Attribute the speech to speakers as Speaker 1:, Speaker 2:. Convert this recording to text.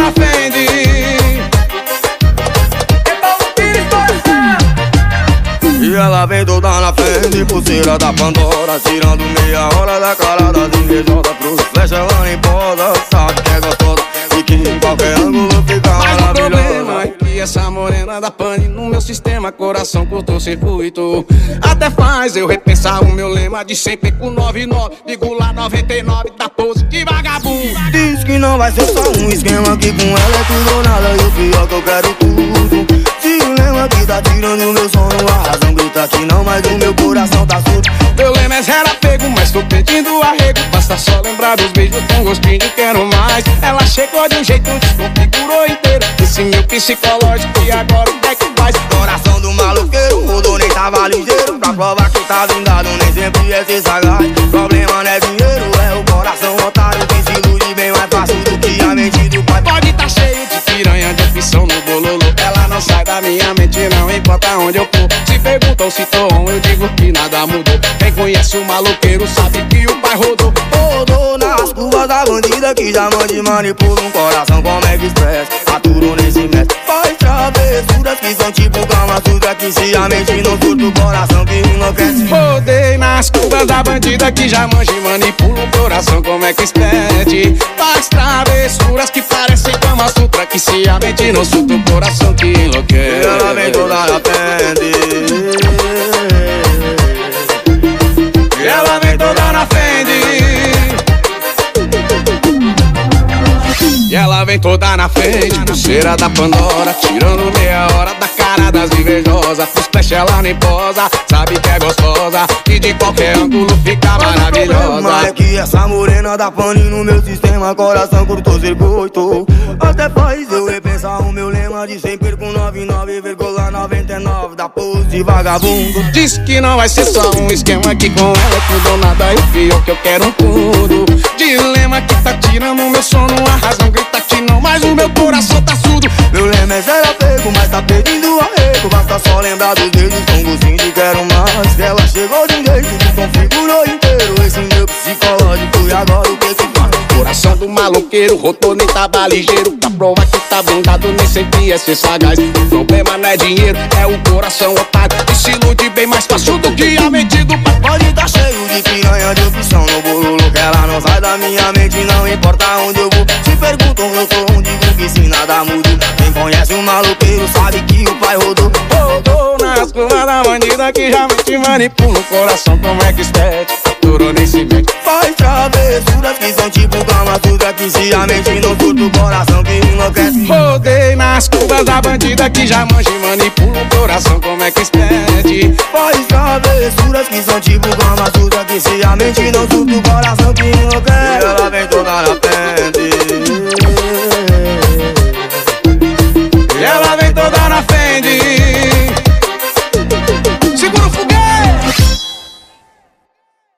Speaker 1: na frente.
Speaker 2: E ela vem toda na frente, pulseira da Pandora, tirando meia hora da cara das invejosas. Pros flecha ela nem posa, sabe que é gostosa e que em qualquer ângulo fica
Speaker 1: mas
Speaker 2: maravilhosa.
Speaker 1: o problema é que essa morena da pane no meu sistema, coração curto-circuito. Até faz eu repensar o meu lema de sempre com 99,99 da pose de vagabundo.
Speaker 2: Diz que não vai ser só um esquema, que com ela é tudo ou nada, e o pior que eu quero tudo. Se o lema que tá tirando meu sono, a razão grita que não, mas o meu coração tá surdo.
Speaker 1: Meu lema é zero apego, mas tô pedindo arrego. Basta só lembrar dos beijos com gostinho de quero mais. Ela chegou de um jeito, desconfigurou inteiro esse meu psicológico, e agora o que é que faz?
Speaker 2: Coração do maloqueiro, rodou nem tava ligeiro. Pra provar que tá blindado, nem sempre é ser sagaz. Problema não é dinheiro, é o coração otário. Quem se ilude bem mais fácil do que a mente do pai.
Speaker 1: Pode tá cheio de piranha, de opção no bololô. Ela não sai da minha mente, não importa onde eu for. Se perguntam se tô on, eu digo que nada mudou. Quem conhece o maloqueiro sabe que o pai rodou.
Speaker 2: Rodou nas curvas da bandida que já mande manipula um coração como é que expressa. Aturo nem se mete, faz travessuras que são tipo Kama Sutra, que se a mente não surta o coração que enlouquece.
Speaker 1: Rodei nas curvas da bandida que já manja e manipula o coração como é que expede. Faz travessuras que parecem Kama Sutra, que se a mente não surta o coração que enlouquece.
Speaker 2: E ela vem toda na frente,
Speaker 1: e ela vem toda na frente. E ela vem toda na frente, pulseira da Pandora, tirando meia hora da cara das invejosas. Pros flash ela nem posa, sabe que é gostosa e de qualquer ângulo fica maravilhosa.
Speaker 2: Mas é que essa morena da pane no meu sistema, coração curto-circuito. Até faz eu repensar o meu lema de sempre com 99,99 da pose de vagabundo.
Speaker 1: Diz que não vai ser só um esquema, que com ela é tudo ou nada, e o pior que eu quero tudo. Dilema que tá tirando o meu sono, a razão grita que não, mas o meu coração tá surdo.
Speaker 2: Meu lema é zero apego, mas tá pedindo arrego. Basta só lembrar dos dedos com gostinho de quero mais. Ela chegou de um jeito, desconfigurou inteiro esse meu psicológico, e agora o que que faz?
Speaker 1: Coração do maloqueiro, rodou nem tava ligeiro. Pra provar que tá blindado, nem sempre é ser sagaz. O problema não é dinheiro, é o coração otário, que se ilude bem mais fácil do que a mente do pai.
Speaker 2: Pode tá cheio de piranha, de opção no bololo, que ela não sai da minha mente, não importa onde eu vou. Se perguntam eu sou onde digo que se nada muda. Quem conhece o maloqueiro sabe que o pai rodou.
Speaker 1: Rodou nas curvas da bandida que já te manipula o coração como é que expede. Durou nem se mete,
Speaker 2: faz travessuras que são tipo Kama Sutra, que se a mente não surta o coração que enlouquece.
Speaker 1: Rodei nas curvas da bandida que já manja e manipula o coração como